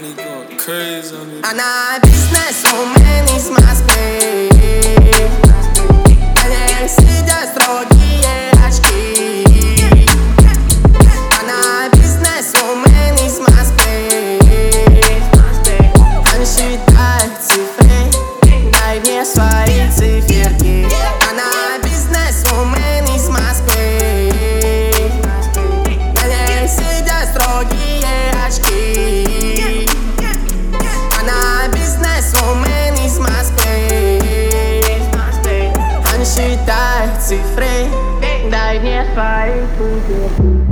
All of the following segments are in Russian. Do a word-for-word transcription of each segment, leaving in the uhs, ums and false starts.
money going crazy on it. Она бизнесвумен из Москвы. На ней сидят строгие очки. Она бизнесвумен из Москвы. Он считает цифры, дай мне свои циферки. Она бизнесвумен из Москвы. На ней сидят строгие очки. Она бизнесвумен из Москвы. Он считает цифры, дай мне свои циферки.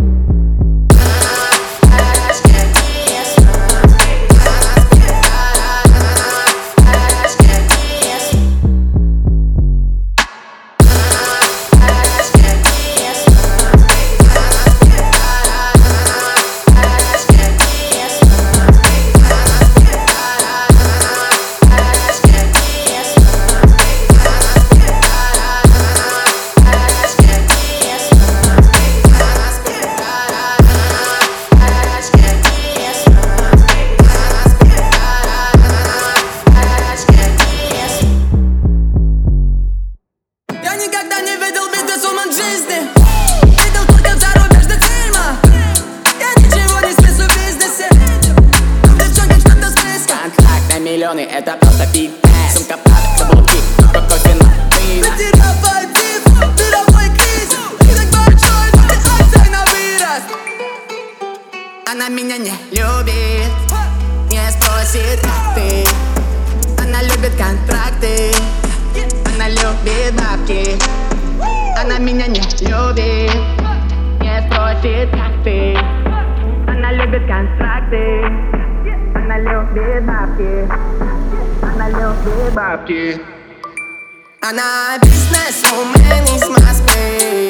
Никогда не видел бизнесвумен в жизни. Видел только в зарубежных фильмах. Я ничего не смыслю в бизнесе. Девчонки что-то в списке. Контракт на миллионы, это просто фитнес. Сумка падает, каблуки, кофе на пиво. Мировой див, мировой кризис. Рынок большой, но ты акций на вырост. Она меня не любит, не спросит, как ты. Она любит контракты. Она любит бабки. Она меня не любит, не спросит, как ты. Она любит контракты. Она любит бабки. Она любит бабки. Она бизнесвумен из Москвы.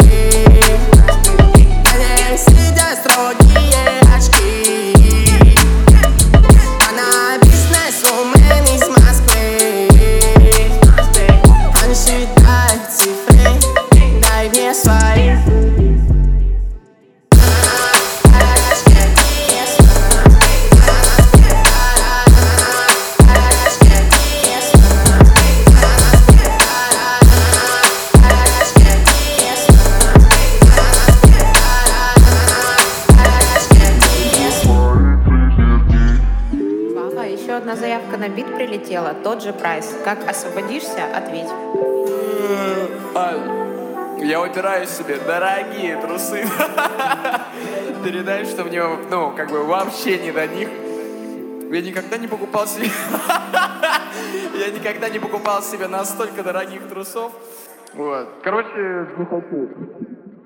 На ней сидят строгие очки. Она бизнесвумен из Москвы. Он считает цифры, дай мне свои. Ага, еще одна заявка на бит прилетела, тот же прайс. Как освободишься, ответь. Аль, я выбираю себе дорогие трусы. Передай, что мне, ну, как бы вообще не до них. Я никогда не покупал себе... Я никогда не покупал себе настолько дорогих трусов. Вот. Короче, не хочу.